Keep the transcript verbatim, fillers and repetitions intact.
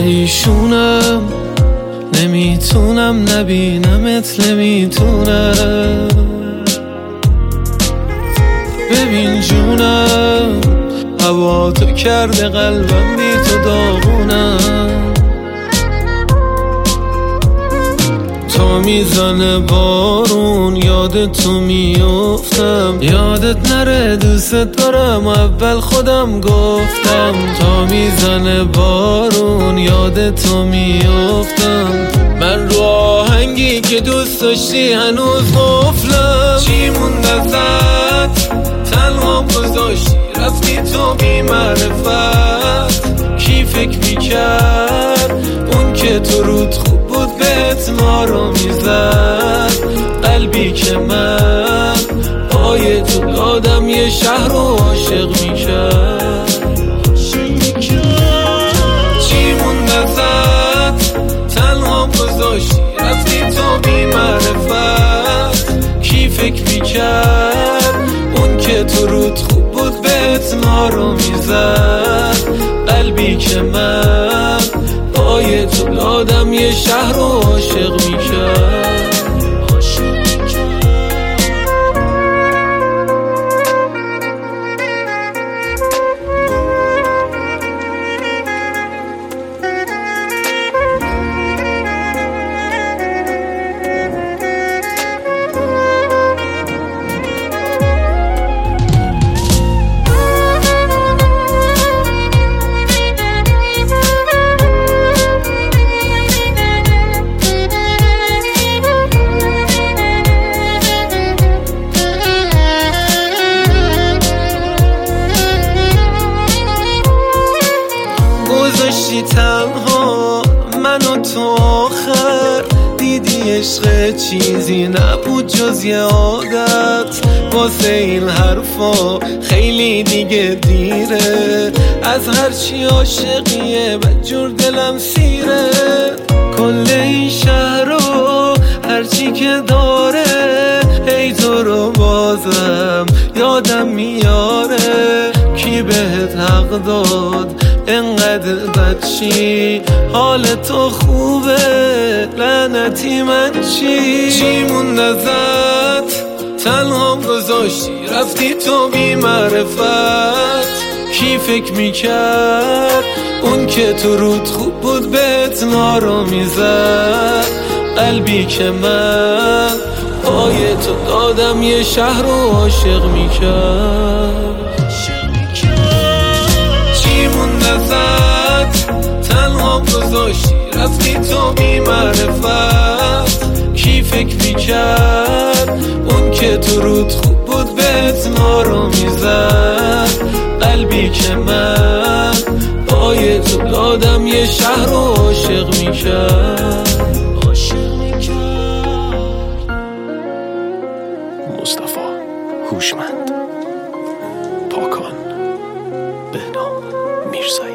پریشونم نمیتونم نبینمت نمیتونم. ببین جونم هوا تو کرده قلبم بی تو داغونم. تا میزنه بارون یاد تو میافتم، یادت نره دوست دارم اول خودم گفتم. تا میزنه بارون یاد تو میافتم، من رو آهنگی که دوست داشتی هنوز قفلم. چی موند ازت تنها گذاشتی رفتی تو بی معرفت. کی فکر میکرد اون که تو رود خوب بود بهت ما رو میزد. قلبی که من پای تو دادم یه شهر رو عاشق میکرد. چی موند ازت تنها گذاشتی رفتی تو بی معرفت. کی فکر میکرد اون که تو رود خوب بود بهت ما رو میزد. قلبی که من پای تو دادم یه شهر رو عاشق میکرد. گذاشتی تنها منو تو آخر، دیدی عشق چیزی نبود جز یه عادت. واسه این حرفا خیلی دیگه دیره، از هرچی عاشقیه بدجور دلم سیره. کل این شهر رو هرچی که داره ای تو رو بازم یادم میاره. کی بهت حق داد انقدر بدشی؟ حال تو خوبه لعنتی من چی؟ چی موند ازت تنها گذاشتی رفتی تو بی معرفت. کی فکر میکرد اون که تو رود خوب بود بهت ما رو میزد. قلبی که من پای تو دادم یه شهر رو عاشق میکرد. چی موند ازت تنها گذاشتی رفتی تو بی معرفت. کی فکر میکرد اون که تو رود خوب بود بهت ما رو میزد. قلبی که من پای تو دادم یه شهر رو عاشق میکرد. مصطفی هوشمند، پاکان، بهنام میرزایی.